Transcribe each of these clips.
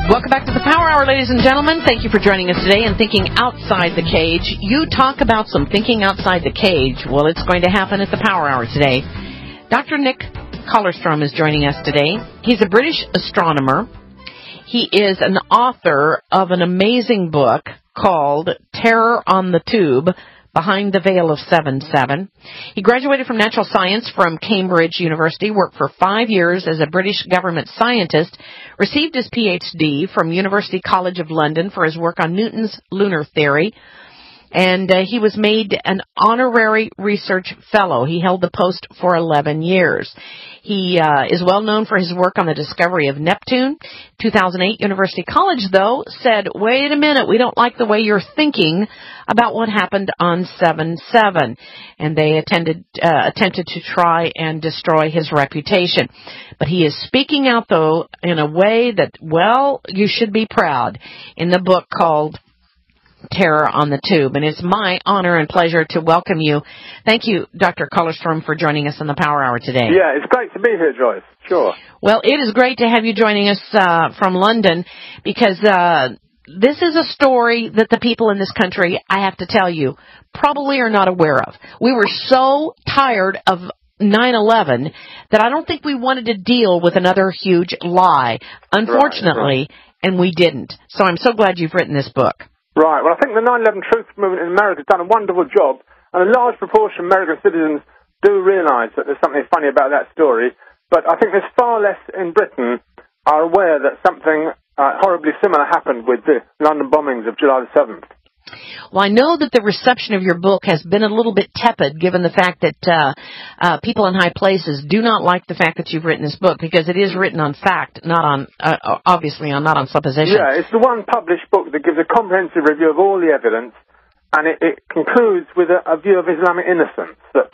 Welcome back to the Power Hour, ladies and gentlemen. Thank you for joining us today and Thinking Outside the Cage. You talk about some thinking outside the cage. Well, it's going to happen at the Power Hour today. Dr. Nick Collerstrom is joining us today. He's a British astronomer. He is an author of an amazing book called Terror on the Tube, Behind the Veil of 7/7. He graduated from natural science from Cambridge University, worked for 5 years as a British government scientist, received his PhD from University College of London for his work on Newton's lunar theory, and he was made an honorary research fellow. He held the post for 11 years. He is well known for his work on the discovery of Neptune. 2008, University College, though, said, wait a minute, we don't like the way you're thinking about what happened on 7/7. And they attempted to try and destroy his reputation. But he is speaking out, though, in a way that, well, you should be proud, in the book called Terror on the Tube. And it's my honor and pleasure to welcome you. Thank you, Dr. Collerstrom, for joining us on the Power Hour today. Yeah, it's great to be here, Joyce. Sure. Well, it is great to have you joining us from London, because this is a story that the people in this country, I have to tell you, probably are not aware of. We were so tired of 9/11 that I don't think we wanted to deal with another huge lie, unfortunately, and we didn't. So I'm so glad you've written this book. Right. Well, I think the 9/11 truth movement in America has done a wonderful job, and a large proportion of American citizens do realise that there's something funny about that story. But I think there's far less in Britain are aware that something horribly similar happened with the London bombings of July the 7th. Well, I know that the reception of your book has been a little bit tepid, given the fact that people in high places do not like the fact that you've written this book, because it is written on fact, not on not on supposition. Yeah, it's the one published book that gives a comprehensive review of all the evidence, and it concludes with a view of Islamic innocence, that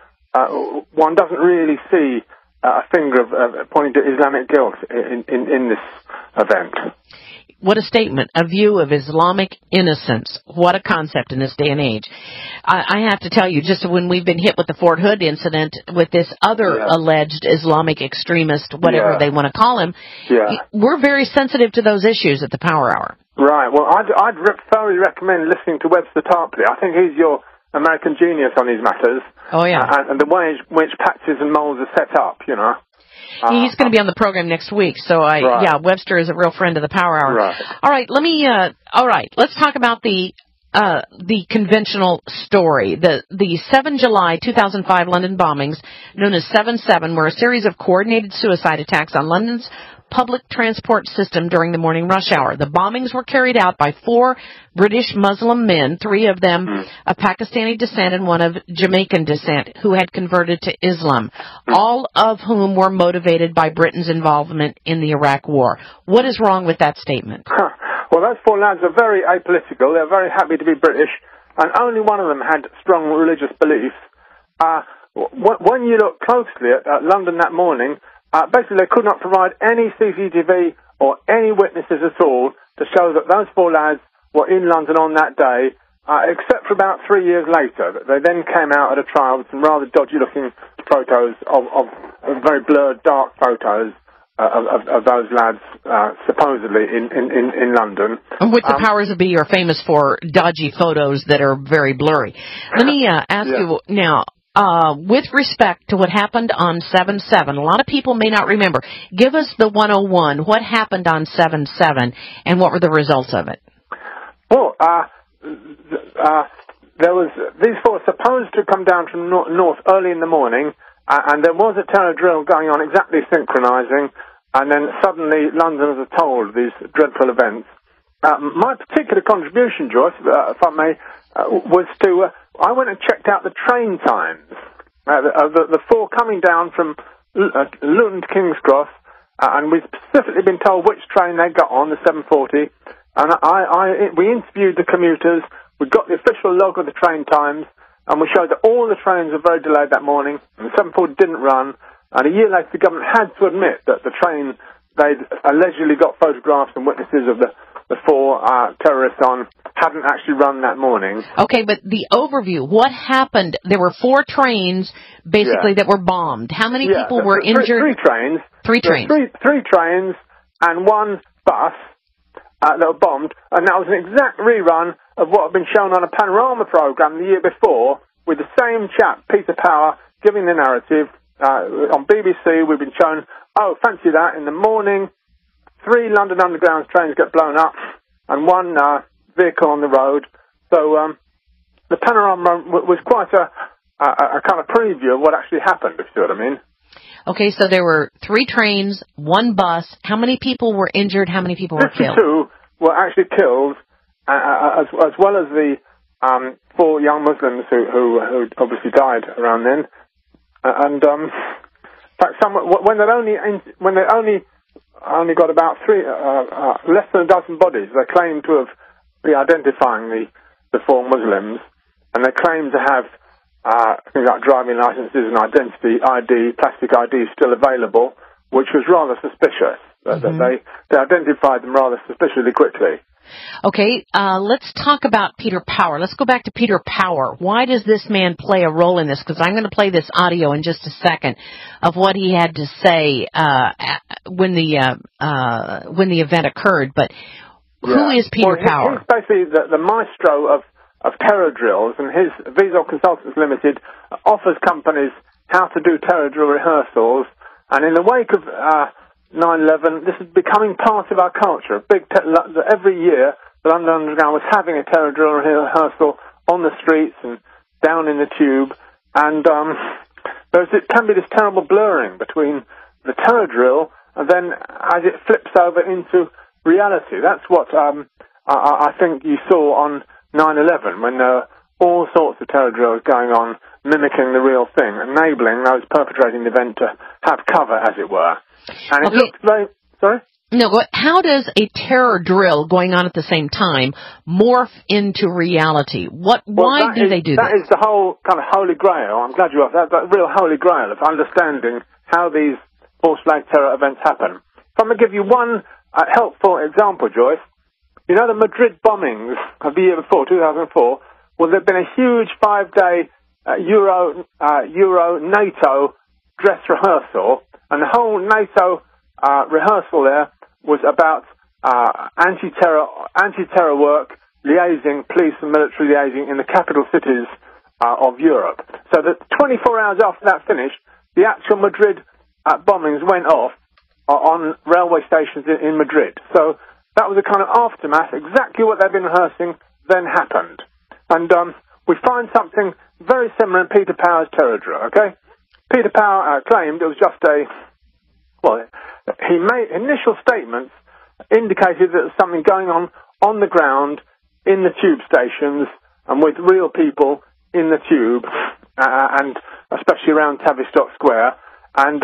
one doesn't really see a finger pointing to Islamic guilt in this event. What a statement, a view of Islamic innocence. What a concept in this day and age. I have to tell you, just when we've been hit with the Fort Hood incident with this other alleged Islamic extremist, whatever they want to call him, we're very sensitive to those issues at the Power Hour. Right. Well, I'd thoroughly recommend listening to Webster Tarpley. I think he's your American genius on these matters. Oh, yeah. And the way in which patches and moles are set up, you know. He's going to be on the program next week, so Webster is a real friend of the Power Hour. Right. All right, let's talk about the conventional story. The 7 July 2005 London bombings, known as 7/7, were a series of coordinated suicide attacks on London's public transport system during the morning rush hour. The bombings were carried out by 4 British Muslim men, 3 of them of Pakistani descent and 1 of Jamaican descent, who had converted to Islam, all of whom were motivated by Britain's involvement in the Iraq War. What is wrong with that statement? Well, those 4 lads are very apolitical. They're very happy to be British, and only one of them had strong religious beliefs. When you look closely at London that morning, basically they could not provide any CCTV or any witnesses at all to show that those 4 lads were in London on that day, except for about 3 years later. They then came out at a trial with some rather dodgy-looking photos of very blurred, dark photos of those lads supposedly in London. And with the powers that be are famous for dodgy photos that are very blurry. Let me ask you now, with respect to what happened on 7/7, a lot of people may not remember. Give us the 101. What happened on 7/7, and what were the results of it? Well, there was these 4 supposed to come down from north early in the morning, and there was a terror drill going on, exactly synchronizing, and then suddenly Londoners are told these dreadful events. My particular contribution, Joyce, if I may, was to I went and checked out the train times. The 4 coming down from Luton to King's Cross, and we've specifically been told which train they got on, the 7:40. And we interviewed the commuters. We got the official log of the train times, and we showed that all the trains were very delayed that morning, and the 7:40 didn't run. And a year later, the government had to admit that the train they'd allegedly got photographs and witnesses of the 4 terrorists on hadn't actually run that morning. Okay, but the overview, what happened? There were 4 trains, basically, that were bombed. How many people were injured? 3 trains. 3 trains. 3 trains and 1 bus that were bombed, and that was an exact rerun of what had been shown on a Panorama programme the year before, with the same chap, Peter Power, giving the narrative. On BBC, we've been shown, oh, fancy that, in the morning, 3 London Underground trains get blown up, and 1 vehicle on the road. So the Panorama was quite a kind of preview of what actually happened, if you see what I mean. Okay, so there were 3 trains, 1 bus. How many people were injured? How many people were killed? 52 were actually killed, as well as the 4 young Muslims who obviously died around then. And in fact, when they only got about less than a dozen bodies, they claimed to have been identifying the 4 Muslims, and they claimed to have things like driving licenses and identity ID, plastic ID still available, which was rather suspicious. Mm-hmm. They identified them rather suspiciously quickly. Okay, let's talk about Peter Power. Let's go back to Peter Power. Why does this man play a role in this? Because I'm going to play this audio in just a second of what he had to say when the event occurred. But who is Peter Power? He's basically the maestro of terror drills, and his Visual Consultants Limited offers companies how to do terror drill rehearsals. And in the wake of 9/11, this is becoming part of our culture. Every year, the London Underground was having a terror drill rehearsal on the streets and down in the tube. And it can be this terrible blurring between the terror drill and then as it flips over into reality. That's what I think you saw on 9/11, when there were all sorts of terror drills going on, mimicking the real thing, enabling those perpetrating the event to have cover, as it were. And it looked very... Sorry? No, how does a terror drill going on at the same time morph into reality? Why do they do that? That is the whole kind of holy grail. I'm glad you asked that. That real holy grail of understanding how these false flag terror events happen. If I'm going to give you one helpful example, Joyce, you know the Madrid bombings of the year before, 2004? Well, there'd been a huge 5-day Euro-NATO dress rehearsal, and the whole NATO rehearsal there was about anti-terror work, liaising, police and military liaising in the capital cities of Europe. So that 24 hours after that finished, the actual Madrid bombings went off on railway stations in Madrid. So that was a kind of aftermath. Exactly what they'd been rehearsing then happened. And we find something very similar in Peter Power's terror drill, okay? Peter Power claimed it was just he made initial statements indicated that there was something going on the ground in the tube stations and with real people in the tube, and especially around Tavistock Square. And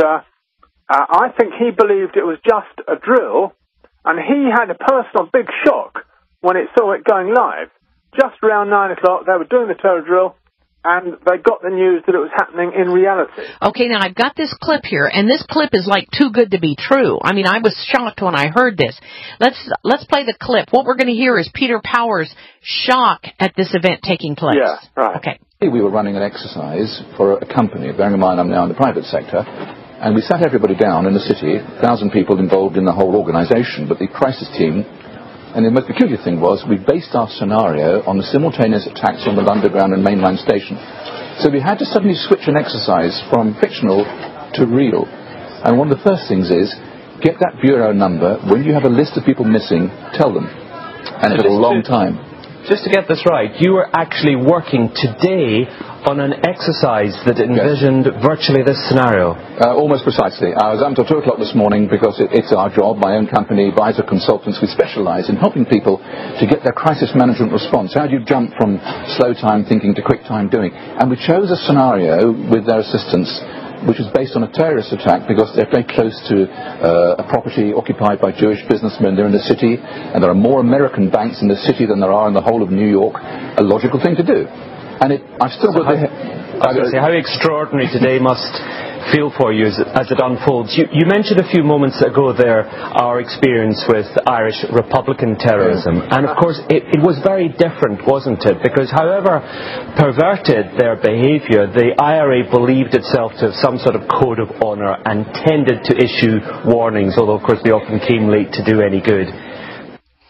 I think he believed it was just a drill, and he had a personal big shock when it saw it going live. Just around 9 o'clock, they were doing the terror drill, and they got the news that it was happening in reality. Okay, now I've got this clip here, and this clip is like too good to be true. I mean, I was shocked when I heard this. Let's play the clip. What we're going to hear is Peter Power's shock at this event taking place. Yeah, right. Okay. We were running an exercise for a company, bearing in mind I'm now in the private sector, and we sat everybody down in the city, 1,000 people involved in the whole organisation, but the crisis team. And the most peculiar thing was we based our scenario on the simultaneous attacks on the Underground and mainline station. So we had to suddenly switch an exercise from fictional to real. And one of the first things is, get that bureau number. When you have a list of people missing, tell them. And it took a long time. Just to get this right, you were actually working today on an exercise that envisioned virtually this scenario. Almost precisely. I was up until 2 o'clock this morning because it's our job, my own company, Visor Consultants. We specialise in helping people to get their crisis management response. How do you jump from slow time thinking to quick time doing? And we chose a scenario with their assistance which is based on a terrorist attack because they're very close to a property occupied by Jewish businessmen. They're in the city, and there are more American banks in the city than there are in the whole of New York. A logical thing to do. And I've still got how extraordinary today must feel for you as it unfolds. You mentioned a few moments ago there our experience with Irish Republican terrorism, and of course it was very different, wasn't it? Because however perverted their behaviour, the IRA believed itself to have some sort of code of honour and tended to issue warnings, although of course they often came late to do any good.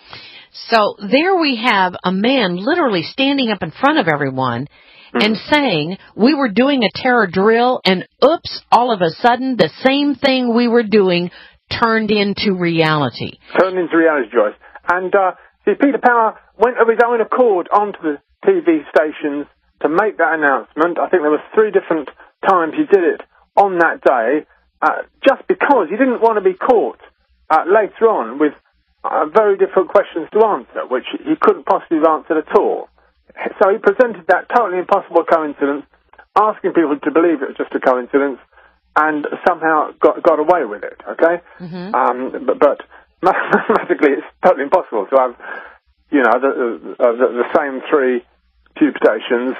So there we have a man literally standing up in front of everyone and saying we were doing a terror drill, and oops, all of a sudden the same thing we were doing turned into reality. Turned into reality, Joyce. And see, Peter Power went of his own accord onto the TV stations to make that announcement. I think there were 3 different times he did it on that day, just because he didn't want to be caught later on with very different questions to answer, which he couldn't possibly have answered at all. So he presented that totally impossible coincidence, asking people to believe it was just a coincidence, and somehow got away with it, okay? But mathematically, it's totally impossible to have, the same 3 tube stations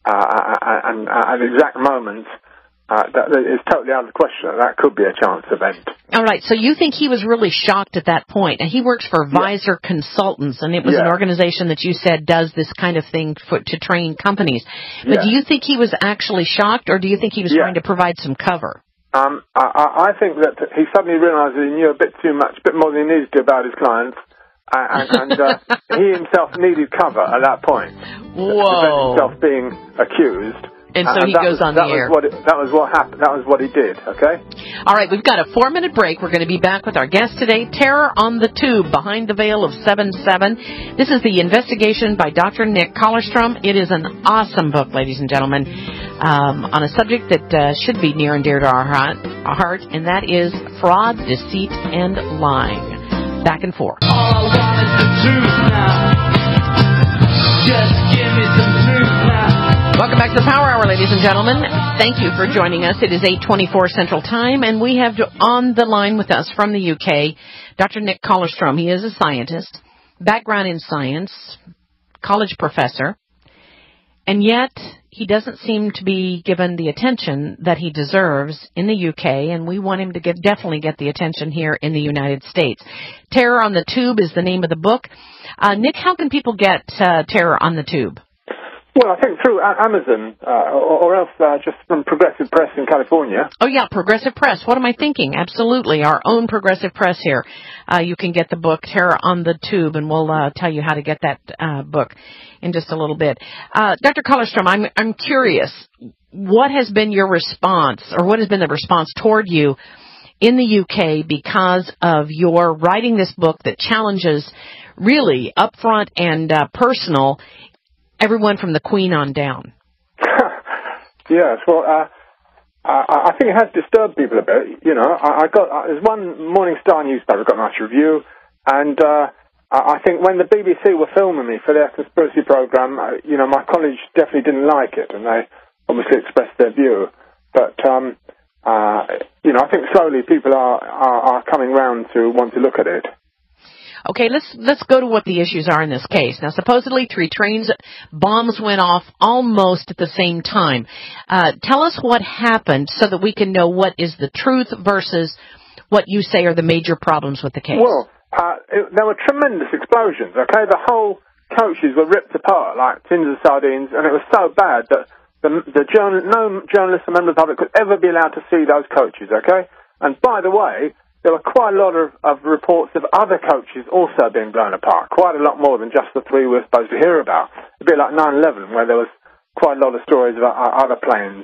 and at exact moments. That is totally out of the question. That could be a chance event. All right, so you think he was really shocked at that point. And he works for Visor Consultants, and it was an organization that you said does this kind of thing to train companies. But do you think he was actually shocked, or do you think he was trying to provide some cover? I think that he suddenly realized that he knew a bit too much, a bit more than he needed to about his clients, and he himself needed cover at that point. Whoa. To prevent himself being accused. And so he goes on the air. That was what happened. That was what he did, okay? All right, we've got a 4-minute break. We're going to be back with our guest today, Terror on the Tube, Behind the Veil of 7/7. This is the investigation by Dr. Nick Collerstrom. It is an awesome book, ladies and gentlemen, on a subject that should be near and dear to our heart, and that is fraud, deceit, and lying. Back and forth. All I want is the truth now. Just give me some truth now. Welcome back to the Power Hour, ladies and gentlemen. Thank you for joining us. It is 8:24 Central Time, and we have on the line with us from the UK, Dr. Nick Collerstrom. He is a scientist, background in science, college professor, and yet he doesn't seem to be given the attention that he deserves in the UK, and we want him to definitely get the attention here in the United States. Terror on the Tube is the name of the book. Nick, how can people get Terror on the Tube? Well, I think through Amazon, or else just from Progressive Press in California. Oh, yeah, Progressive Press. What am I thinking? Absolutely. Our own Progressive Press here. You can get the book, Terror on the Tube, and we'll tell you how to get that book in just a little bit. Dr. Collerstrom, I'm curious, what has been your response, or what has been the response toward you in the UK because of your writing this book that challenges really upfront and personal everyone from the Queen on down? Yes, well, I think it has disturbed people a bit. You know, there's one Morning Star newspaper got a nice review, and I think when the BBC were filming me for their conspiracy program, my college definitely didn't like it, and they obviously expressed their view. But I think slowly people are coming round to want to look at it. Okay, let's go to what the issues are in this case. Now, supposedly 3 bombs went off almost at the same time. Tell us what happened so that we can know what is the truth versus what you say are the major problems with the case. Well, there were tremendous explosions, okay? The whole coaches were ripped apart like tins of sardines, and it was so bad that no journalist or member of the public could ever be allowed to see those coaches, okay? And by the way, there were quite a lot of reports of other coaches also being blown apart, quite a lot more than just the 3 we're supposed to hear about. A bit like 9/11, where there was quite a lot of stories about other planes,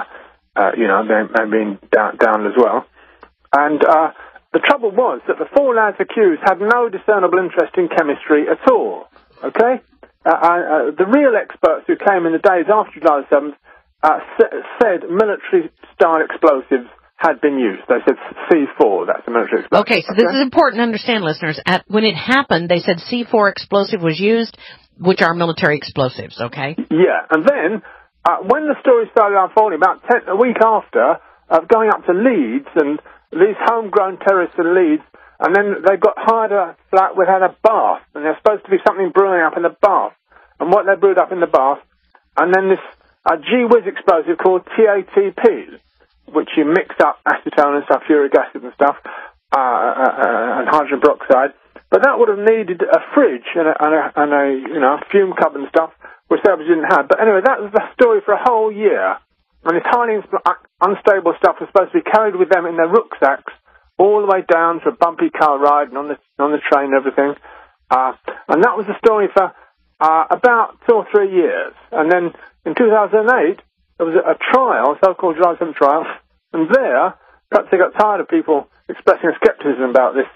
being down as well. And the trouble was that the 4 lads accused had no discernible interest in chemistry at all, okay? The real experts who came in the days after July 7th said military-style explosives had been used. They said C4, that's the military explosive. Okay, so this is important to understand, listeners. When it happened, they said C4 explosive was used, which are military explosives, okay? Yeah, and then when the story started unfolding, about a week after, going up to Leeds, and these homegrown terrorists in Leeds, and then they got hired a flat without a bath, and there's supposed to be something brewing up in the bath. And what they brewed up in the bath, and then this gee-whiz explosive called TATP, which you mix up acetone and sulfuric acid and stuff, and hydrogen peroxide. But that would have needed a fridge and a fume cupboard and stuff, which they obviously didn't have. But anyway, that was the story for a whole year. And this highly unstable stuff was supposed to be carried with them in their rucksacks all the way down to a bumpy car ride and on the train and everything. And that was the story for about 2 or 3 years. And then in 2008, there was a trial, so-called dry summer trial, and there, perhaps they got tired of people expressing skepticism about this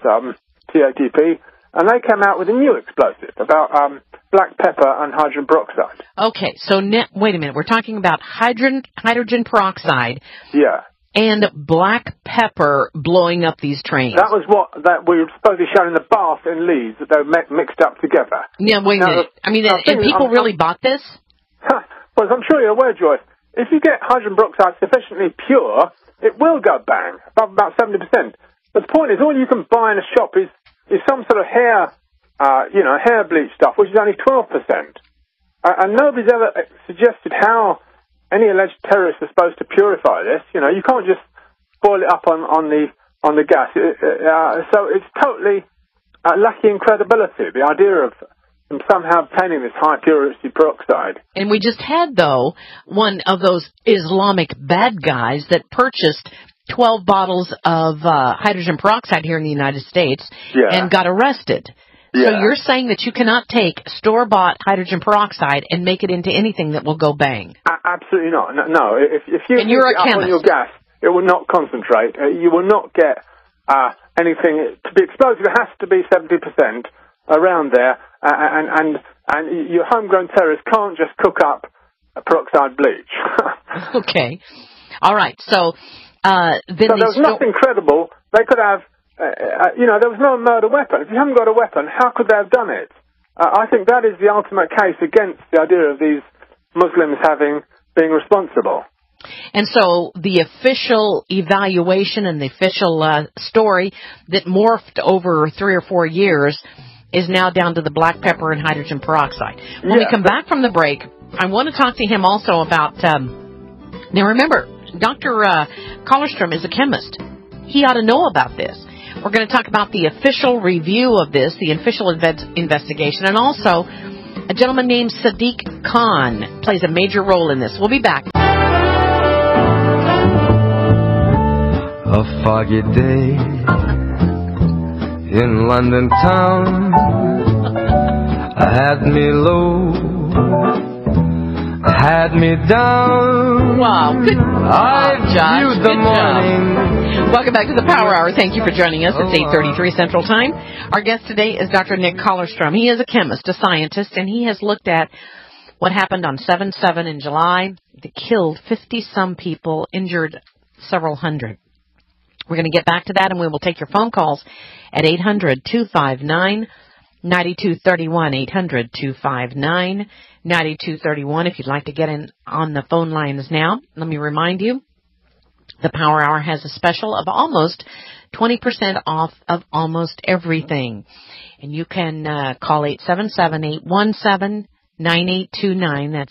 TATP, and they came out with a new explosive about black pepper and hydrogen peroxide. Okay, so wait a minute. We're talking about hydrogen peroxide. Yeah. And black pepper blowing up these trains. That was that we were supposed to be shown in the bath in Leeds, that they were mixed up together. Yeah, wait a minute. I mean, and people really bought this? Well, as I'm sure you're aware, Joyce, if you get hydrogen peroxide sufficiently pure, it will go bang, above about 70%. But the point is, all you can buy in a shop is some sort of hair bleach stuff, which is only 12%. And nobody's ever suggested how any alleged terrorists are supposed to purify this. You know, you can't just boil it up on the gas. So it's totally lacking in credibility, the idea of them somehow obtaining this high purity peroxide. And we just had, though, one of those Islamic bad guys that purchased 12 bottles of hydrogen peroxide here in the United States and got arrested. Yeah. So you're saying that you cannot take store-bought hydrogen peroxide and make it into anything that will go bang? Absolutely not. No. If you and you're a chemist. On your gas, it will not concentrate. You will not get anything. To be explosive, it has to be 70% around there. And your homegrown terrorists can't just cook up a peroxide bleach. Okay. All right. So then there was nothing credible. They could have. There was no murder weapon. If you haven't got a weapon, how could they have done it? I think that is the ultimate case against the idea of these Muslims being responsible. And so the official evaluation and the official story that morphed over 3 or 4 years is now down to the black pepper and hydrogen peroxide. When we come back from the break, I want to talk to him also about, now remember, Dr. Collerstrom is a chemist. He ought to know about this. We're going to talk about the official review of this, the official investigation, and also a gentleman named Sadiq Khan plays a major role in this. We'll be back. A foggy day in London town had me low, had me down. Wow, good job, Josh. Viewed the morning. Welcome back to the Power Hour. Thank you for joining us. It's 8:33 Central Time. Our guest today is Dr. Nick Collerstrom. He is a chemist, a scientist, and he has looked at what happened on 7/7 in July. They killed 50-some people, injured several hundred. We're going to get back to that, and we will take your phone calls at 800-259-9231, 800-259-9231. If you'd like to get in on the phone lines now, let me remind you, the Power Hour has a special of almost 20% off of almost everything. And you can call 877-817-9829. That's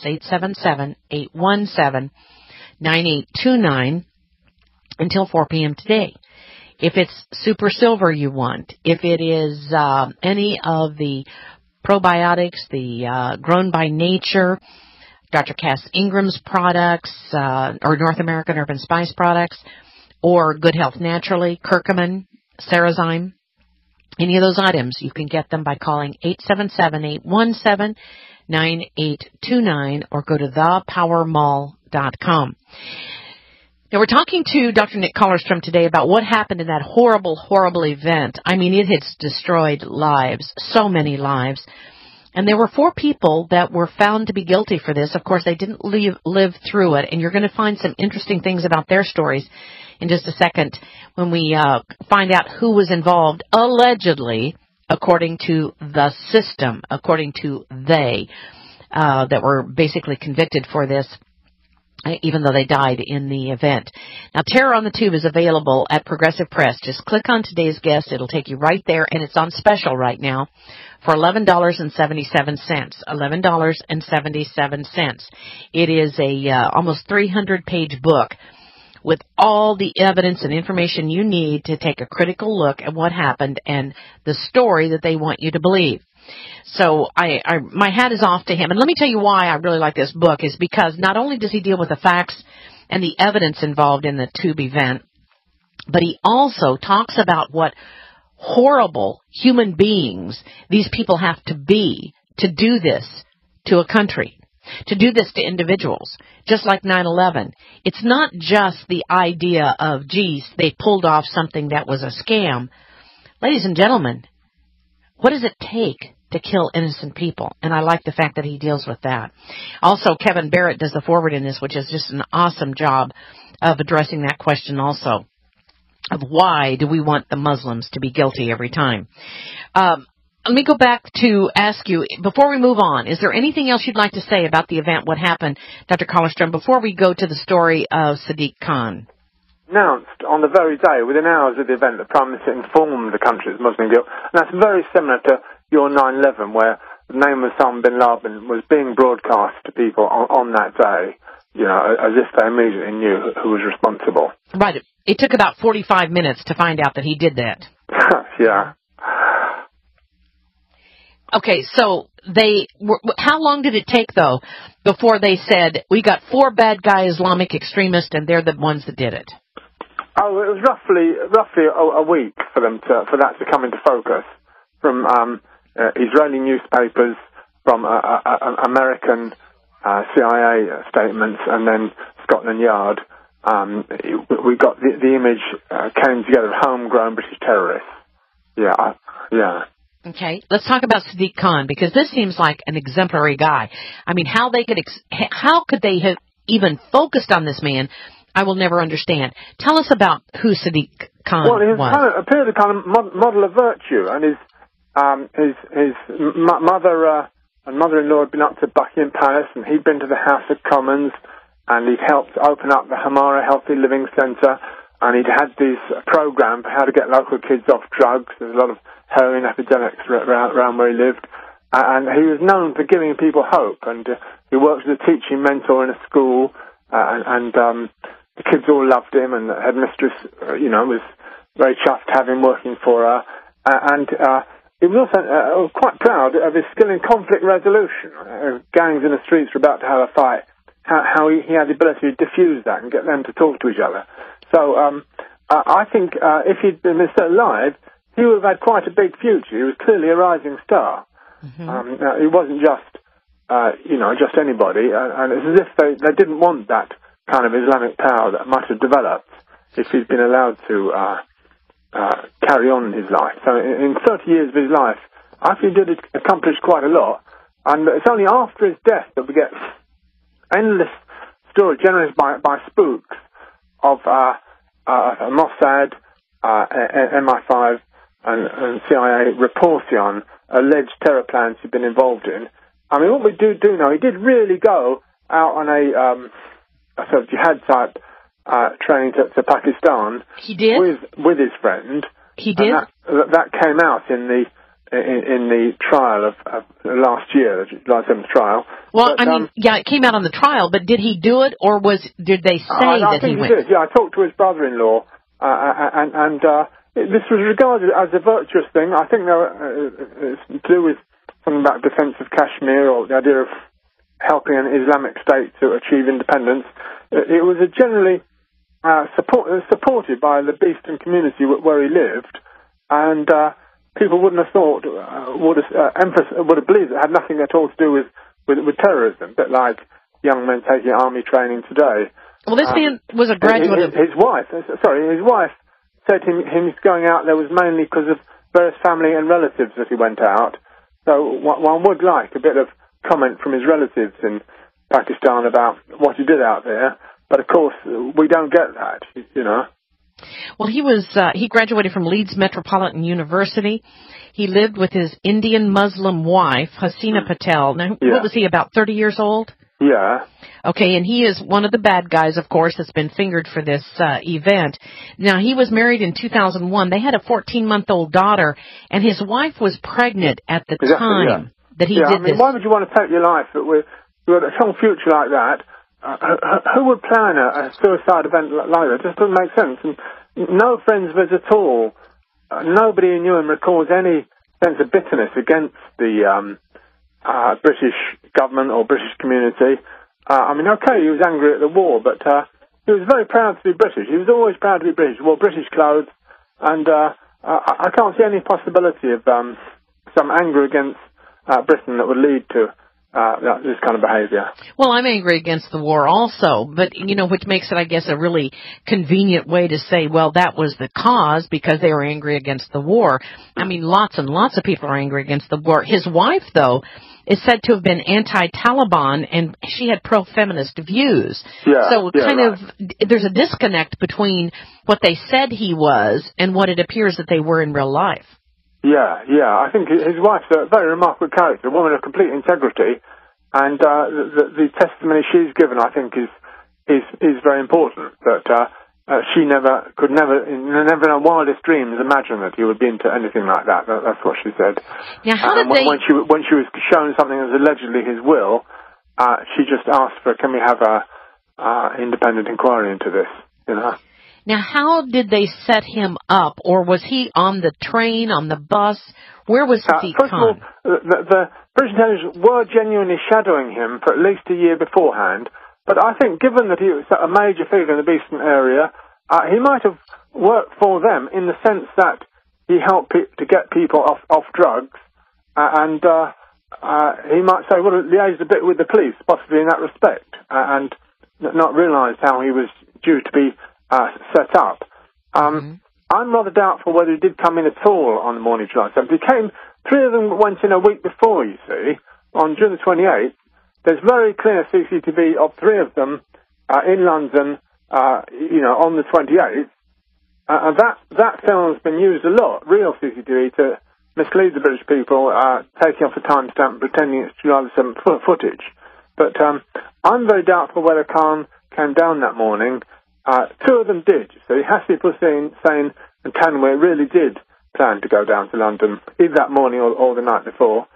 877-817-9829 until 4 p.m. today. If it's Super Silver you want, if it is any of the probiotics, the Grown by Nature, Dr. Cass Ingram's products, or North American Herb and Spice products, or Good Health Naturally, Curcumin, Cerezyme, any of those items, you can get them by calling 877-817-9829 or go to thepowermall.com. Now, we're talking to Dr. Nick Collerstrom today about what happened in that horrible, horrible event. I mean, it has destroyed lives, so many lives. And there were 4 people that were found to be guilty for this. Of course, they didn't live through it, and you're going to find some interesting things about their stories in just a second when we find out who was involved, allegedly, according to the system, according to they, that were basically convicted for this, even though they died in the event. Now, Terror on the Tube is available at Progressive Press. Just click on today's guest. It'll take you right there, and it's on special right now for $11.77. $11.77. It is a almost 300-page book with all the evidence and information you need to take a critical look at what happened and the story that they want you to believe. So my hat is off to him. And let me tell you why I really like this book is because not only does he deal with the facts and the evidence involved in the Tube event, but he also talks about what horrible human beings these people have to be to do this to a country, to do this to individuals, just like 9/11. It's not just the idea of, geez, they pulled off something that was a scam. Ladies and gentlemen, what does it take to kill innocent people? And I like the fact that he deals with that. Also, Kevin Barrett does the forward in this, which is just an awesome job of addressing that question also, of why do we want the Muslims to be guilty every time. Let me go back to ask you, before we move on, is there anything else you'd like to say about the event, what happened, Dr. Collerstrom, before we go to the story of Sadiq Khan? Announced on the very day, within hours of the event, the Prime Minister informed the country of Muslim guilt. And that's very similar to your 9/11, where the name of Osama bin Laden was being broadcast to people on that day, as if they immediately knew who was responsible. Right. It took about 45 minutes to find out that he did that. Yeah. Okay, so how long did it take, though, before they said, we got 4 bad guy Islamic extremists and they're the ones that did it? Oh, it was roughly a week for that to come into focus from Israeli newspapers, from American CIA statements, and then Scotland Yard. We got the image came together of homegrown British terrorists. Yeah. Okay, let's talk about Sadiq Khan, because this seems like an exemplary guy. I mean, how could they have even focused on this man? I will never understand. Tell us about who Sadiq Khan was. Well, he appeared a kind of model of virtue, and his mother and mother-in-law had been up to Buckingham Palace, and he'd been to the House of Commons, and he'd helped open up the Hamara Healthy Living Centre, and he'd had this program for how to get local kids off drugs. There's a lot of heroin epidemics around where he lived. And he was known for giving people hope. And he worked as a teaching mentor in a school. And the kids all loved him. And the headmistress, was very chuffed to have him working for her. And he was also quite proud of his skill in conflict resolution. Gangs in the streets were about to have a fight. How he had the ability to diffuse that and get them to talk to each other. So I think if he'd been still alive, he would have had quite a big future. He was clearly a rising star. Mm-hmm. He wasn't just, just anybody. And it's as if they didn't want that kind of Islamic power that might have developed if he'd been allowed to carry on in his life. So in 30 years of his life, I think he did accomplish quite a lot. And it's only after his death that we get endless stories generated by spooks of Mossad, MI5, and CIA reporting on alleged terror plans he'd been involved in. I mean, what we do know, he did really go out on a sort of jihad type training to Pakistan. He did? With his friend. He did? And that came out in the trial of last year, the July 7th trial. Well, but, it came out on the trial, but did he do it, or did they say that he went? I think he did. Yeah, I talked to his brother-in-law, and this was regarded as a virtuous thing. I think it's to do with something about defence of Kashmir, or the idea of helping an Islamic state to achieve independence. It was generally supported by the Beeston community where he lived, and people wouldn't have thought, would have believed it had nothing at all to do with terrorism, a bit like young men taking army training today. Well, this man was a graduate of... His wife said him going out there was mainly because of various family and relatives that he went out. So one would like a bit of comment from his relatives in Pakistan about what he did out there. But, of course, we don't get that, Well, he graduated from Leeds Metropolitan University. He lived with his Indian Muslim wife, Hasina Patel. Now, what was he, about 30 years old? Yeah. Okay, and he is one of the bad guys, of course, that's been fingered for this event. Now, he was married in 2001. They had a 14-month-old daughter, and his wife was pregnant at the time that he did this. Why would you want to take your life with a strong future like that? Who would plan a suicide event like that? It just doesn't make sense. And no friends of his at all. Nobody in Newham records any sense of bitterness against the British government or British community. He was angry at the war, but he was very proud to be British. He was always proud to be British. He wore British clothes, and I can't see any possibility of some anger against Britain that would lead to this kind of behaviour. Well, I'm angry against the war also, but, which makes it, I guess, a really convenient way to say, well, that was the cause because they were angry against the war. I mean, lots and lots of people are angry against the war. His wife, though, is said to have been anti-Taliban, and she had pro-feminist views. So there's a disconnect between what they said he was and what it appears that they were in real life. Yeah. I think his wife's a very remarkable character, a woman of complete integrity, and the testimony she's given, I think, is very important. That she could never in her wildest dreams imagine that he would be into anything like that. That's what she said. Now, when she was shown something as allegedly his will, she just asked for, can we have a independent inquiry into this? Now, how did they set him up, or was he on the train, on the bus? Where was he? First of all, the British intelligence were genuinely shadowing him for at least a year beforehand. But I think, given that he was a major figure in the Beeston area, he might have worked for them in the sense that he helped to get people off drugs, and he might say, well, liaised a bit with the police, possibly in that respect, and not realised how he was due to be set up. I'm rather doubtful whether he did come in at all on the morning of July 7th. He came, 3 of them went in a week before, you see, on June the 28th. There's very clear CCTV of 3 of them in London, on the 28th. And that film has been used a lot, real CCTV, to mislead the British people, taking off the timestamp and pretending it's July the 7th footage. But I'm very doubtful whether Khan came down that morning. 2 of them did. So Hasib Hussain and Tanweer really did plan to go down to London, either that morning or the night before.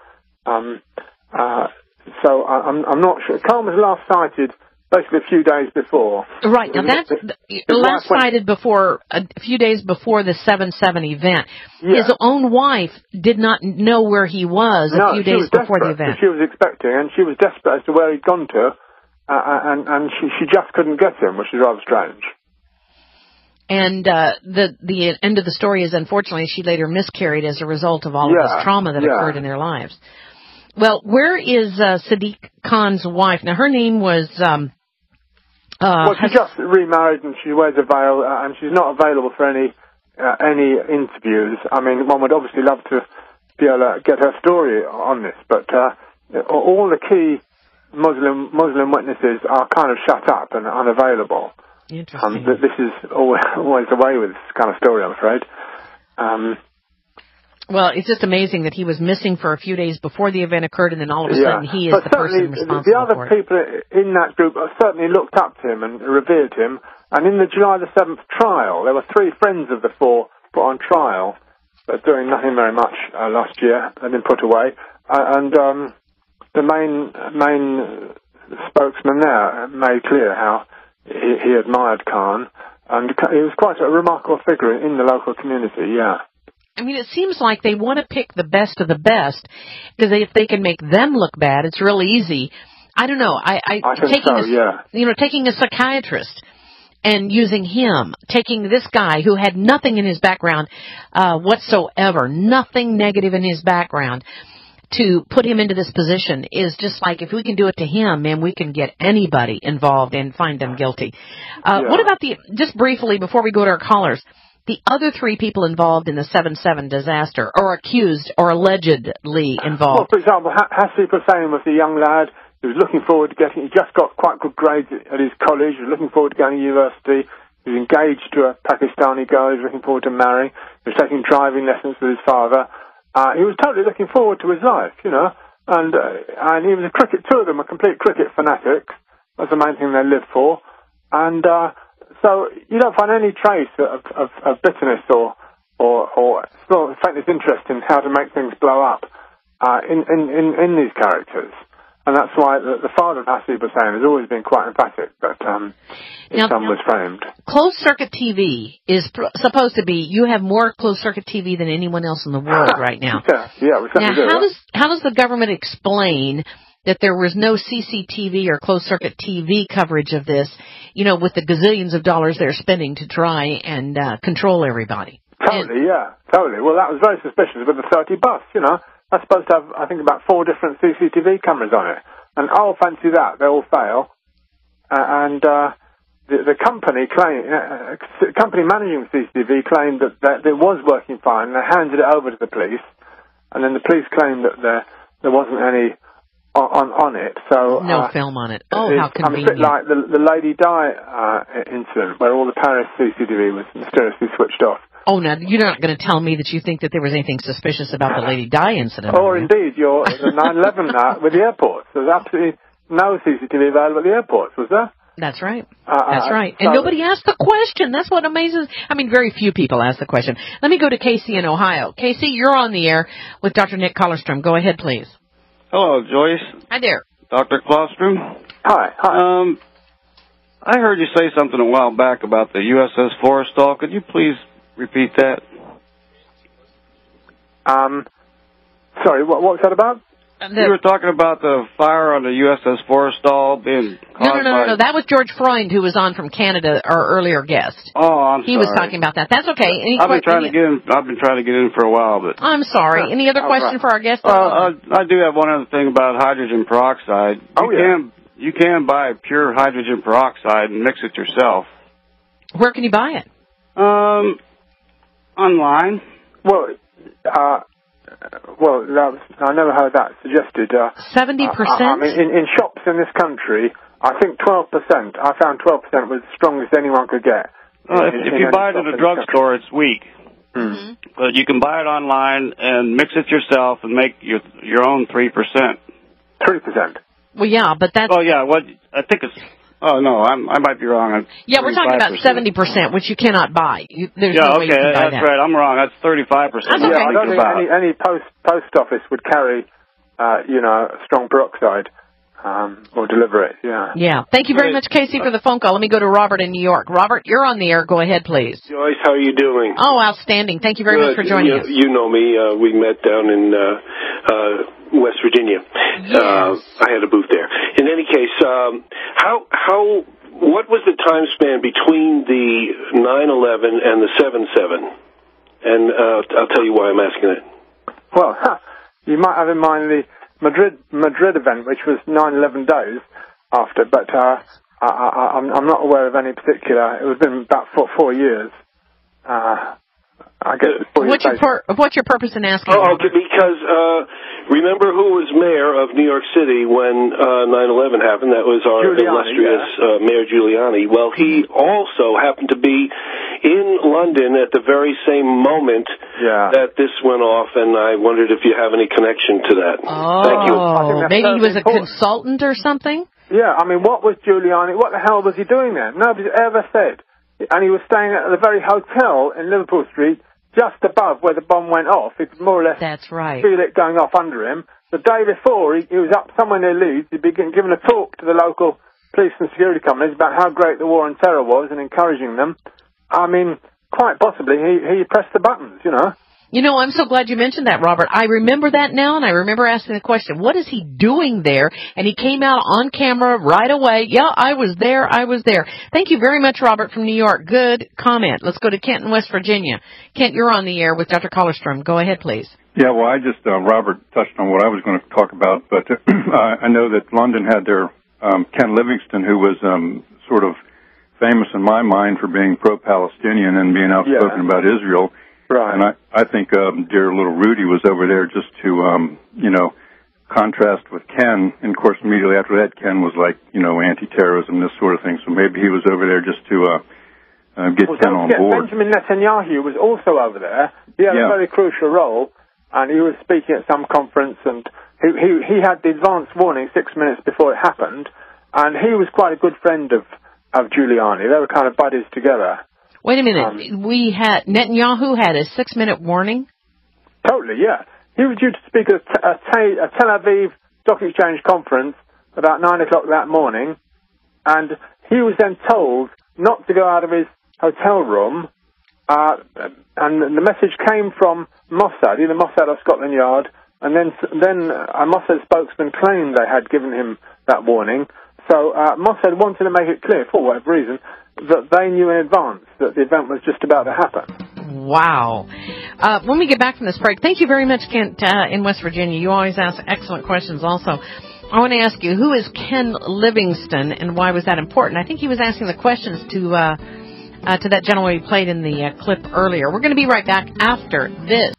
So I'm not sure. Khan was last sighted basically a few days before. Right. Now, that's last sighted before, a few days before the 7/7 event. Yeah. His own wife did not know where he was a few days before the event. She was expecting, and she was desperate as to where he'd gone to, and she just couldn't get him, which is rather strange. And the end of the story is, unfortunately, she later miscarried as a result of all of this trauma that occurred in their lives. Well, where is Sadiq Khan's wife? Now, her name was... she just remarried, and she wears a veil, and she's not available for any interviews. I mean, one would obviously love to be able to get her story on this, but all the key Muslim witnesses are kind of shut up and unavailable. Interesting. This is always the way with this kind of story, I'm afraid. Well, it's just amazing that he was missing for a few days before the event occurred, and then all of a sudden he is the person responsible for it. The other people in that group certainly looked up to him and revered him. And in the July the 7th trial, there were 3 friends of the 4 put on trial, but doing nothing very much last year, and then put away. And the main spokesman there made clear how he admired Khan, and he was quite a remarkable figure in the local community, I mean, it seems like they want to pick the best of the best, because if they can make them look bad, it's real easy. I don't know. I think so, taking a psychiatrist and using him, taking this guy who had nothing in his background whatsoever, nothing negative in his background, to put him into this position is just like, if we can do it to him, man, we can get anybody involved and find them guilty. What about just briefly before we go to our callers, the other 3 people involved in the 7/7 disaster, or accused or allegedly involved? Well, for example, Hasib Hussain was a young lad who was looking forward to he just got quite good grades at his college, he was looking forward to going to university, he was engaged to a Pakistani girl he was looking forward to marrying, he was taking driving lessons with his father. He was totally looking forward to his life, and he was a cricket, 2 of them are complete cricket fanatics. That's the main thing they live for. And so you don't find any trace of bitterness or faintest interest in how to make things blow up in these characters. And that's why the father of Hasib Hussain has always been quite emphatic that his son was framed. Closed-circuit TV is supposed to be, you have more closed-circuit TV than anyone else in the world right now. Yeah, we certainly do. How does the government explain that there was no CCTV or closed-circuit TV coverage of this, with the gazillions of dollars they're spending to try and control everybody? Totally, yeah, totally. Well, that was very suspicious with the 30 bus, you know. That's supposed to have, I think, about 4 different CCTV cameras on it. And oh, fancy that, they all fail. The company company managing the CCTV claimed that it was working fine, and they handed it over to the police. And then the police claimed that there wasn't any on it. So no film on it. Oh, how convenient. It's a bit like the Lady Di incident, where all the Paris CCTV was mysteriously switched off. Oh, now, you're not going to tell me that you think that there was anything suspicious about the Lady Di incident. Or indeed, the 9/11 with the airports. There was absolutely no CCTV available at the airports, was there? That's right. That's right. And nobody asked the question. That's what amazes. I mean, very few people ask the question. Let me go to Casey in Ohio. Casey, you're on the air with Dr. Nick Collerstrom. Go ahead, please. Hello, Joyce. Hi there. Dr. Collerstrom. Hi. I heard you say something a while back about the USS Forrestal. Could you please repeat that? Sorry, what was that about? You were talking about the fire on the USS Forrestal being caused No. That was George Freund, who was on from Canada, our earlier guest. Oh, I'm sorry. He was talking about that. That's okay. I've been trying to get in for a while, but I'm sorry. Any other question for our guest? I do have one other thing about hydrogen peroxide. You can buy pure hydrogen peroxide and mix it yourself. Where can you buy it? Online. I never heard that suggested. 70%? I mean, in shops in this country, I think 12%. I found 12% was the strongest anyone could get. If you buy it at a drugstore, it's weak. Mm-hmm. But you can buy it online and mix it yourself and make your own 3%. 3%? Well, yeah, but that's... Oh, yeah, I think it's... Oh, no, I might be wrong. Yeah, we're talking about 70%, which you cannot buy. There's no way you can buy that's right. I'm wrong. That's 35%. That's okay. Yeah, I don't think any post office would carry, strong peroxide or deliver it. Yeah. Yeah. Thank you very much, Casey, for the phone call. Let me go to Robert in New York. Robert, you're on the air. Go ahead, please. Joyce, how are you doing? Oh, outstanding. Thank you very much for joining us. You know me. We met down in West Virginia. Yes. I had a booth there. In any case, what was the time span between the 9/11 and the 7/7? And I'll tell you why I'm asking it. Well, you might have in mind the Madrid event, which was 9/11 days after, but I'm not aware of any particular. It was been about 4 years. I guess. What's your purpose in asking? Oh, okay, because remember who was mayor of New York City when 9/11 happened? That was our illustrious Mayor Giuliani. Well, he also happened to be in London at the very same moment that this went off, and I wondered if you have any connection to that. Oh, thank you. Maybe he was a consultant or something? Yeah, I mean, what was Giuliani? What the hell was he doing there? Nobody's ever said. And he was staying at the very hotel in Liverpool Street, just above where the bomb went off. He could more or less feel it going off under him. The day before, he was up somewhere near Leeds. He'd been given a talk to the local police and security companies about how great the war on terror was and encouraging them. I mean, quite possibly, he pressed the buttons, you know. You know, I'm so glad you mentioned that, Robert. I remember that now, and I remember asking the question, what is he doing there? And he came out on camera right away. Yeah, I was there. Thank you very much, Robert from New York. Good comment. Let's go to Kent in West Virginia. Kent, you're on the air with Dr. Collerstrom. Go ahead, please. Yeah, well, Robert touched on what I was going to talk about, but I know that London had their Ken Livingstone, who was sort of famous in my mind for being pro-Palestinian and being outspoken about Israel. Right. And I think dear little Rudy was over there just to, contrast with Ken. And, of course, immediately after that, Ken was like, anti-terrorism, this sort of thing. So maybe he was over there just to get Ken on board. Benjamin Netanyahu was also over there. He had a very crucial role, and he was speaking at some conference, and he had the advance warning 6 minutes before it happened, and he was quite a good friend of Giuliani. They were kind of buddies together. Wait a minute. Netanyahu had a 6-minute warning? Totally, yeah. He was due to speak at a Tel Aviv Stock Exchange conference about 9 o'clock that morning, and he was then told not to go out of his hotel room, and the message came from Mossad, either Mossad or Scotland Yard, and then a Mossad spokesman claimed they had given him that warning. So Mossad wanted to make it clear, for whatever reason, that they knew in advance that the event was just about to happen. Wow. When we get back from this break, thank you very much, Kent, in West Virginia. You always ask excellent questions also. I want to ask you, who is Ken Livingstone, and why was that important? I think he was asking the questions to that gentleman we played in the clip earlier. We're going to be right back after this.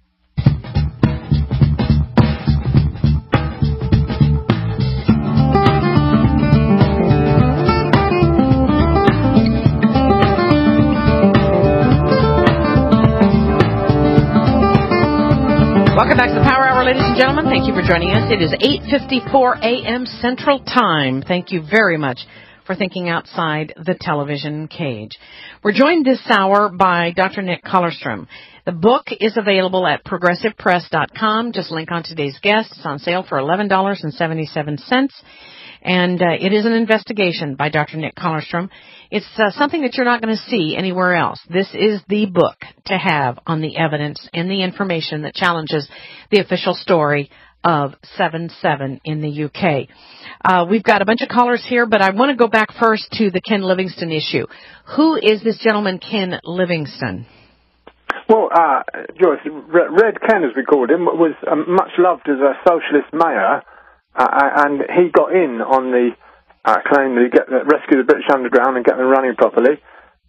Welcome back to the Power Hour, ladies and gentlemen. Thank you for joining us. It is 8:54 a.m. Central Time. Thank you very much for thinking outside the television cage. We're joined this hour by Dr. Nick Collerstrom. The book is available at progressivepress.com. Just link on today's guest. It's on sale for $11.77. And it is an investigation by Dr. Nick Collerstrom. It's something that you're not going to see anywhere else. This is the book to have on the evidence and the information that challenges the official story of 7/7 in the UK. We've got a bunch of callers here, but I want to go back first to the Ken Livingstone issue. Who is this gentleman, Ken Livingstone? Well, Joyce, Red Ken, as we called him, was much loved as a socialist mayor, and he got in on the claim that he rescue the British Underground and get them running properly.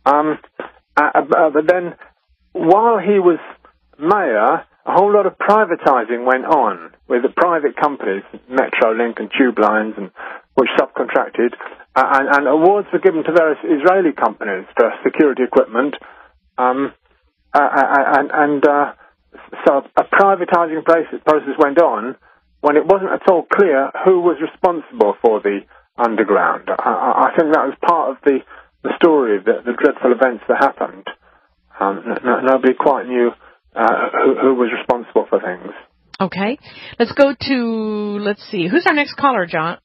But then, while he was mayor, a whole lot of privatising went on with the private companies, Metrolink and Tube Lines, and which subcontracted, and awards were given to various Israeli companies for security equipment, so a privatising process went on when it wasn't at all clear who was responsible for the underground. I think that was part of the story, the dreadful events that happened. Nobody quite knew who was responsible for things. Okay. Let's go to, let's see, who's our next caller, John?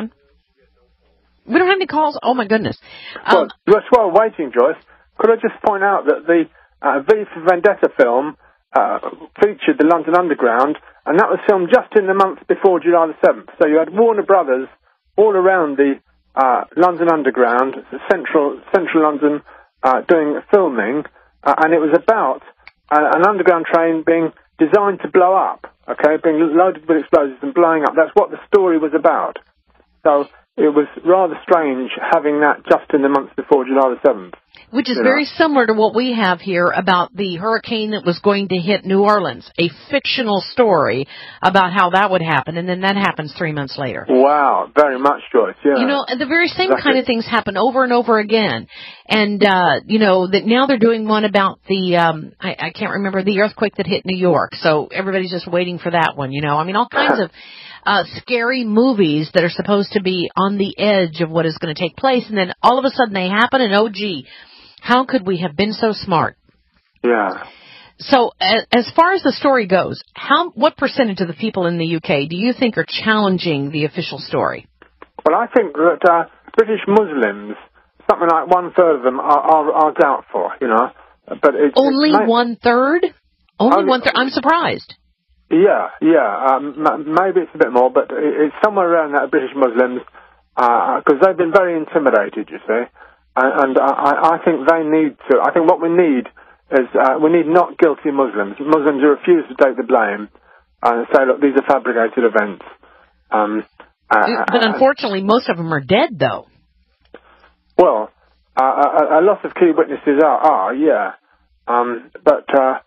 We don't have any calls? Oh, my goodness. Well, while waiting, Joyce, could I just point out that the V for Vendetta film featured the London Underground, and that was filmed just in the month before July the 7th. So you had Warner Brothers all around the London Underground, central London, doing filming, and it was about an underground train being designed to blow up, being loaded with explosives and blowing up. That's what the story was about. So it was rather strange having that just in the months before July the 7th. Which is very similar to what we have here about the hurricane that was going to hit New Orleans, a fictional story about how that would happen, and then that happens 3 months later. Wow, very much, Joyce, yeah. You know, the very same kind of things happen over and over again. And, that now they're doing one about the, I can't remember, the earthquake that hit New York, so everybody's just waiting for that one, I mean, all kinds of scary movies that are supposed to be on the edge of what is going to take place, and then all of a sudden they happen, and oh, gee, how could we have been so smart? Yeah. So, as far as the story goes, what percentage of the people in the UK do you think are challenging the official story? Well, I think that British Muslims, something like 1/3 of them are doubtful, But only 1/3? Only 1/3? I'm surprised. Yeah. Maybe it's a bit more, but it's somewhere around that, British Muslims, because they've been very intimidated, you see. And I think they need to. I think what we need is we need not guilty Muslims. Muslims who refuse to take the blame and say, look, these are fabricated events. But unfortunately, most of them are dead, though. Well, a lot of key witnesses are, yeah. But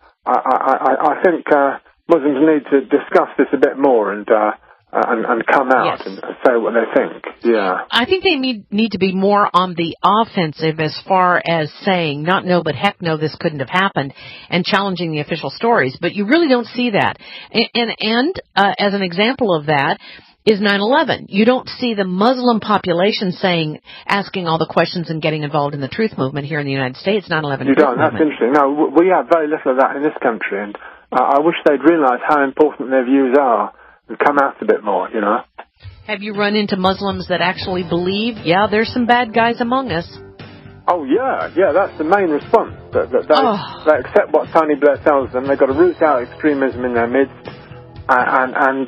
I think Muslims need to discuss this a bit more and come out and say what they think. Yeah. I think they need to be more on the offensive as far as saying, not no, but heck no, this couldn't have happened, and challenging the official stories. But you really don't see that. And as an example of that is 9/11. You don't see the Muslim population asking all the questions and getting involved in the truth movement here in the United States. 9/11. You don't. That's interesting. No, we have very little of that in this country, and I wish they'd realise how important their views are and come out a bit more, Have you run into Muslims that actually believe, there's some bad guys among us? Oh, yeah, that's the main response. That they accept what Tony Blair tells them. They've got to root out extremism in their midst, and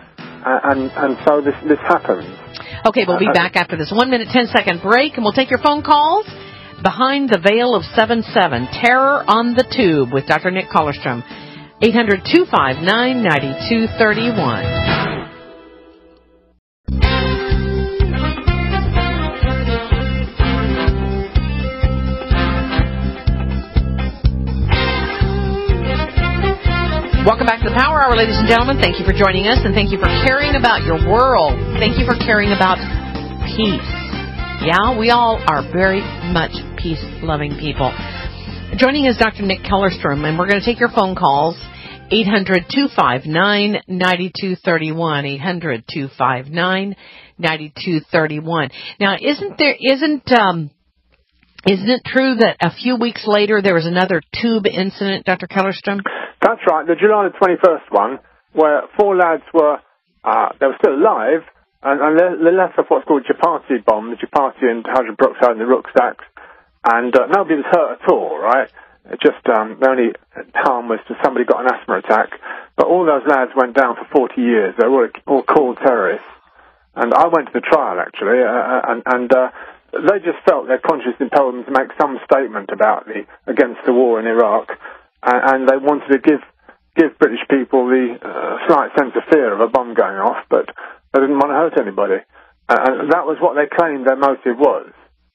so this happens. Okay, we'll be back after this 1 minute, 10-second break, and we'll take your phone calls. Behind the Veil of 7-7, Terror on the Tube with Dr. Nick Collerstrom. 800-259-9231. Welcome back to the Power Hour, ladies and gentlemen. Thank you for joining us, and thank you for caring about your world. Thank you for caring about peace. Yeah, we all are very much peace-loving people. Joining us, Dr. Nick Collerstrom, and we're going to take your phone calls. 800-259-9231. 800-259-9231. Now, isn't it true that a few weeks later there was another tube incident, Dr. Collerstrom? That's right, the July the 21st one, where 4 lads were still alive, and they left off what's called Chapati bomb, the Chapati and hydrogen peroxide in the rucksacks, and nobody was hurt at all, right? Just the only harm was to somebody got an asthma attack, but all those lads went down for 40 years. They were all called terrorists, and I went to the trial, actually, and they just felt their conscience impelled them to make some statement against the war in Iraq, and they wanted to give British people the slight sense of fear of a bomb going off, but they didn't want to hurt anybody. And that was what they claimed their motive was.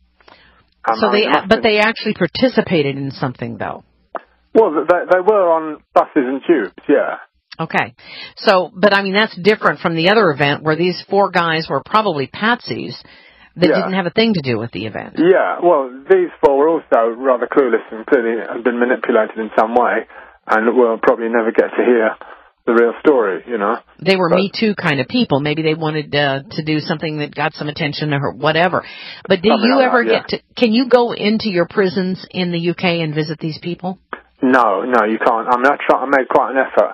But they actually participated in something, though. Well, they were on buses and tubes, yeah. Okay. But I mean, that's different from the other event where these 4 guys were probably patsies that didn't have a thing to do with the event. Yeah, well, these 4 were also rather clueless and clearly had been manipulated in some way, and will probably never get to hear the real story, you know. They were Me Too kind of people. Maybe they wanted to do something that got some attention or whatever. But did you ever can you go into your prisons in the UK and visit these people? No, you can't. I mean, I made quite an effort.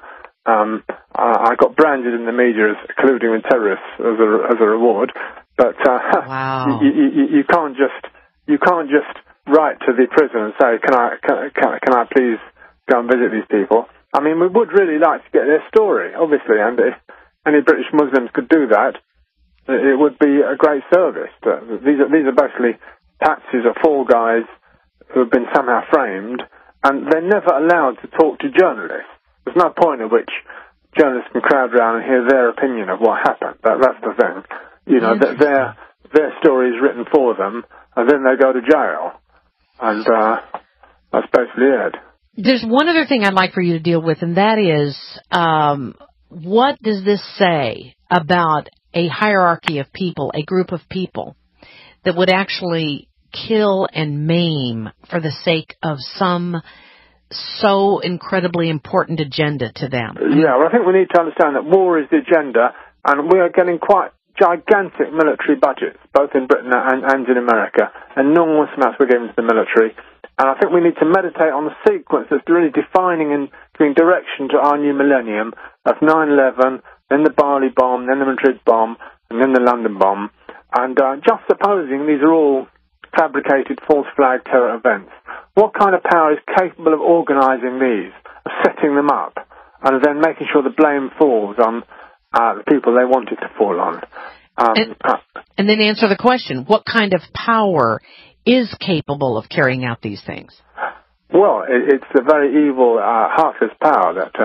I got branded in the media as colluding with terrorists as a reward. But wow. you can't just write to the prison and say, can I please go and visit these people? I mean, we would really like to get their story, obviously, and if any British Muslims could do that, it would be a great service. These are basically patsies or fall guys who have been somehow framed, and they're never allowed to talk to journalists. There's no point at which journalists can crowd around and hear their opinion of what happened. That's the thing. You know, their story is written for them, and then they go to jail. And that's basically it. There's one other thing I'd like for you to deal with, and that is, what does this say about a hierarchy of people, a group of people, that would actually kill and maim for the sake of some so incredibly important agenda to them? Yeah, well, I think we need to understand that war is the agenda, and we are getting quite gigantic military budgets, both in Britain and in America. Enormous amounts we're giving to the military. And I think we need to meditate on the sequence that's really defining and giving direction to our new millennium of 9/11, then the Bali bomb, then the Madrid bomb, and then the London bomb. And just supposing these are all fabricated false flag terror events, what kind of power is capable of organising these, of setting them up, and then making sure the blame falls on the people they want it to fall on? And then answer the question, what kind of power is capable of carrying out these things? Well, it's a very evil, heartless power that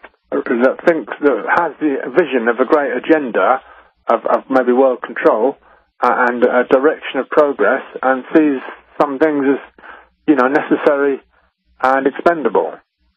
has the vision of a great agenda of maybe world control and a direction of progress, and sees some things as, you know, necessary and expendable.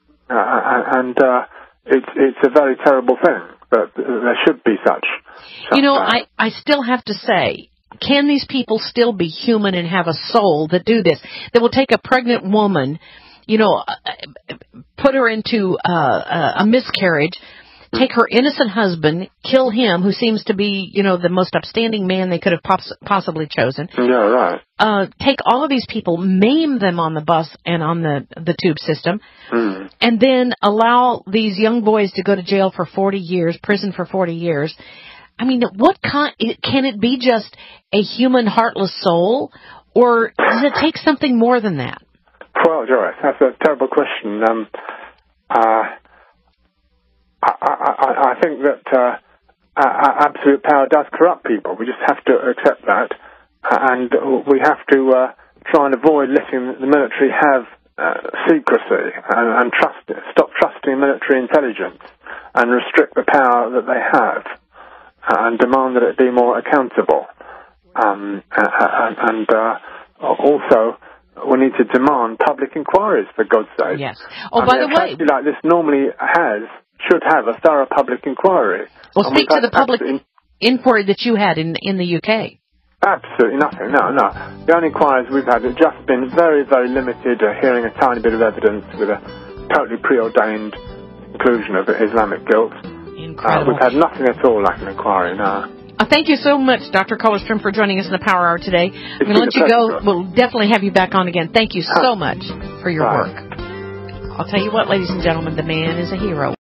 It's a very terrible thing, but there should be such. You know, I still have to say, can these people still be human and have a soul that do this? That will take a pregnant woman, you know, put her into a miscarriage, take her innocent husband, kill him, who seems to be, you know, the most upstanding man they could have possibly chosen. Yeah, right. Take all of these people, maim them on the bus and on the tube system, and then allow these young boys to go to jail for 40 years, prison for 40 years. I mean, can it be just a human heartless soul, or does it take something more than that? Well, Joyce, that's a terrible question. I think that absolute power does corrupt people. We just have to accept that, and we have to try and avoid letting the military have secrecy and stop trusting military intelligence and restrict the power that they have and demand that it be more accountable. Also, we need to demand public inquiries, for God's sake. Yes. Oh, by the way, a tragedy like this normally should have a thorough public inquiry. Well, speak to the public inquiry that you had in the UK. Absolutely nothing. No. The only inquiries we've had have just been very, very limited, hearing a tiny bit of evidence with a totally preordained conclusion of Islamic guilt. Incredible. We've had nothing at all like an inquiry, no. Thank you so much, Dr. Collerstrom, for joining us in the Power Hour today. I'm going to let you go. We'll definitely have you back on again. Thank you so much for your work. I'll tell you what, ladies and gentlemen, the man is a hero.